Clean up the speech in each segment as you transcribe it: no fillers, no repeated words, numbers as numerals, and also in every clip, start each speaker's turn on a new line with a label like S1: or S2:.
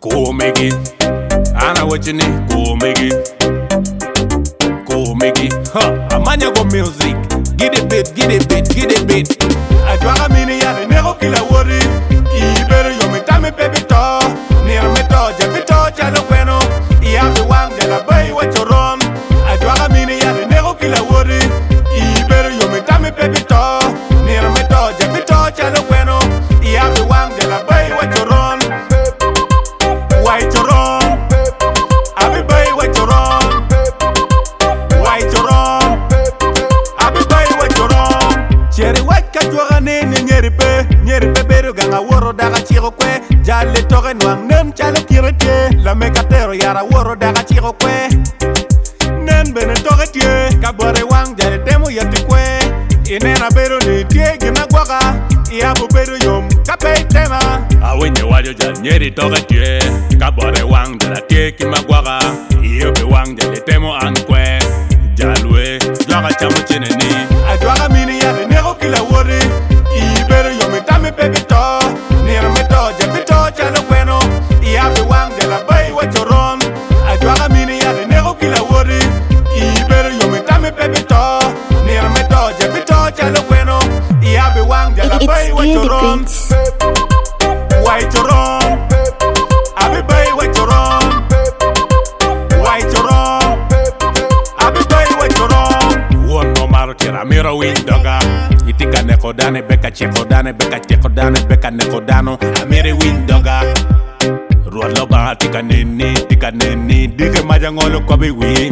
S1: Go make it. I know what you need. Go make it. Go make it. Amanya go music. Get it bit, get it bit, get it bit. I draw a mini and I never kill a worry. Better you me time baby to. Near me to, just to chalo bueno. I have the one that I buy what you run. I draw a mini and I never kill a worry. Better you me time baby to. Near me to, just to chalo bueno. I have the one that I buy what you run. White you run. I be buy what you run. White you run. I be buy what you run. Cherry white ka tuwa ne nyeri pe beru ganga woro daga chiro kwe. Jale toge nwang nem chale kirete. La mekatero yara woro daga chiro kwe. Nen bene toge tie kabore wang jale temo yati kwe. Inena beru ni tie gina gwaka. Iabu beru yom kape tema. Awenye wajo jal nyeri toge tie kabore wang jala tie kima gwaka. Iobe wang jale temo ankwe. Jalwe jwaga chamo chene ni. Ajwaga mini yale nego kila wori. Better you me tame baby to. Near me to, just to chalo bueno. I have the one that I buy what you run. I draw a mini and the nego kila worry. Better you me tame baby to. Near me to, just to chalo bueno. I have the one that I buy what you run. White you run. I be buy what you run. White you run. I be buy what you run. One more matter, miro windoga. Itika neko dane beka cheko dane beka cheko dane beka neko dano amiri windoga ruat loba tika nini dike majangolo kwa biwi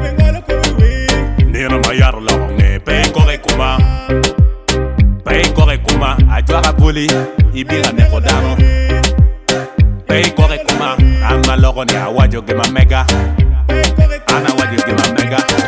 S1: nino mayar lo ne pe kore kuma ajwa kabuli ibira neko dano pe kore kuma anga logo ne awajo gema mega ana wajo gema mega